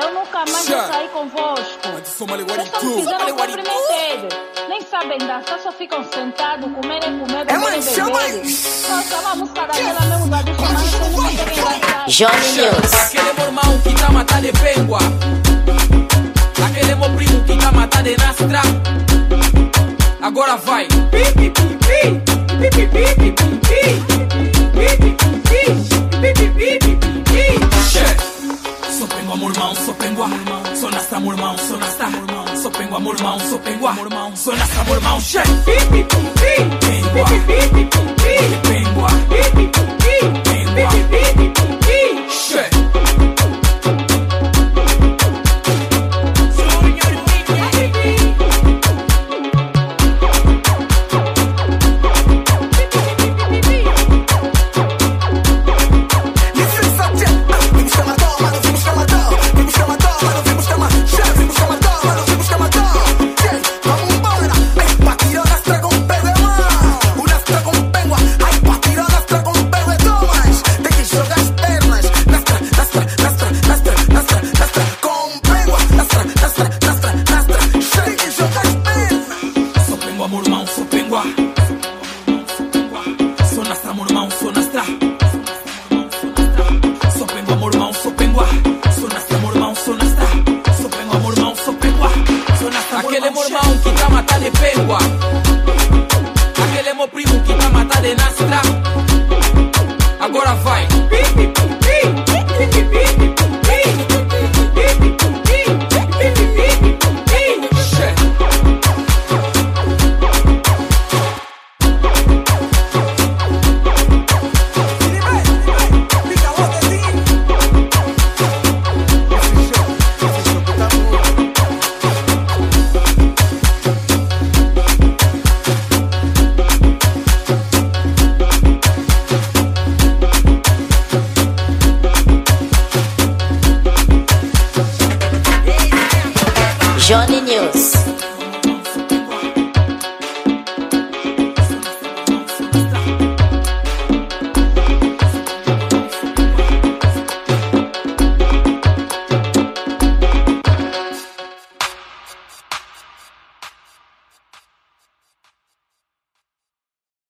Eu nunca mais vou sair convosco. Vocês só me fizeram comprometer. Nem sabem dançar, só ficam sentados, comerem, beberem. Nossa, uma música daquela mesmo da bicha, mas vocês não conseguem dançar. Johnny News. Aquele meu irmão que tá matando de pengua. Aquele meu primo que tá matando de nastra. Agora vai. Só pengua, meu irmão, só pengua. Só nastra, meu irmão, só nastra. Só pengua, meu irmão, só pengua. Só nastra, meu irmão, che. Pengua, pengua, pengua, che. Aquele meu irmão que tá matando de pengua. Aquele meu primo que tá matando de nastra. Agora vai. Johnny News.